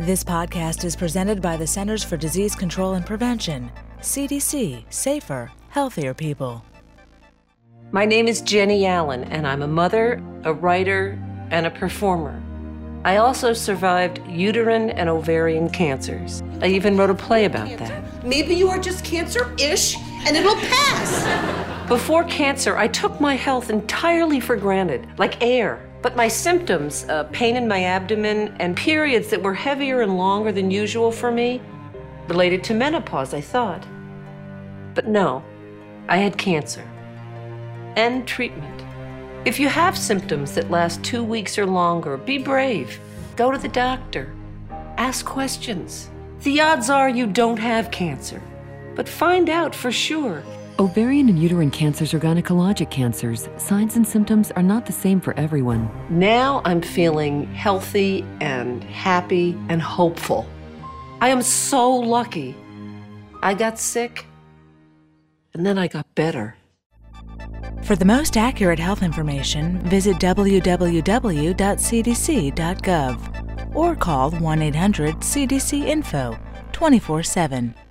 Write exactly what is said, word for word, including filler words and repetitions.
This podcast is presented by the Centers for Disease Control and Prevention, C D C, Safer, Healthier People. My name is Jenny Allen, and I'm a mother, a writer, and a performer. I also survived uterine and ovarian cancers. I even wrote a play about that. Maybe you are just cancer-ish, and it'll pass. Before cancer, I took my health entirely for granted, like air. But my symptoms, uh, pain in my abdomen, and periods that were heavier and longer than usual for me, related to menopause, I thought. But no, I had cancer. And treatment. If you have symptoms that last two weeks or longer, be brave. Go to the doctor. Ask questions. The odds are you don't have cancer, but find out for sure. Ovarian and uterine cancers are gynecologic cancers. Signs and symptoms are not the same for everyone. Now I'm feeling healthy and happy and hopeful. I am so lucky. I got sick, and then I got better. For the most accurate health information, visit w w w dot c d c dot gov or call one eight hundred C D C info twenty-four seven.